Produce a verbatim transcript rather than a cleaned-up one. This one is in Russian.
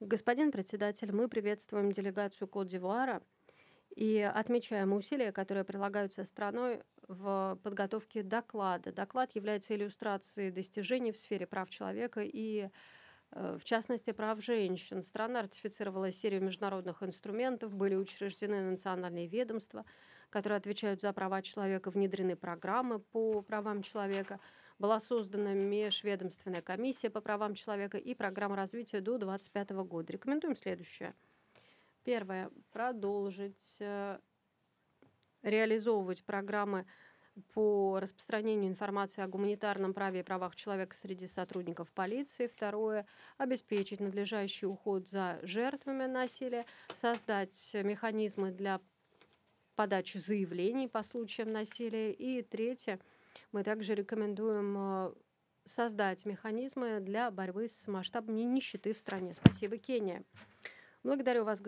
Господин председатель, мы приветствуем делегацию Кот-д'Ивуара и отмечаем усилия, которые прилагаются страной в подготовке доклада. Доклад является иллюстрацией достижений в сфере прав человека и, э, в частности, прав женщин. Страна ратифицировала серию международных инструментов, были учреждены национальные ведомства, которые отвечают за права человека, внедрены программы по правам человека, была создана межведомственная комиссия по правам человека и программа развития до двадцать пятого года. Рекомендуем следующее. Первое. Продолжить э, реализовывать программы по распространению информации о гуманитарном праве и правах человека среди сотрудников полиции. Второе. Обеспечить надлежащий уход за жертвами насилия, создать механизмы для подачи заявлений по случаям насилия. И третье. Мы также рекомендуем э, создать механизмы для борьбы с масштабами нищеты в стране. Спасибо, Кения. Благодарю вас,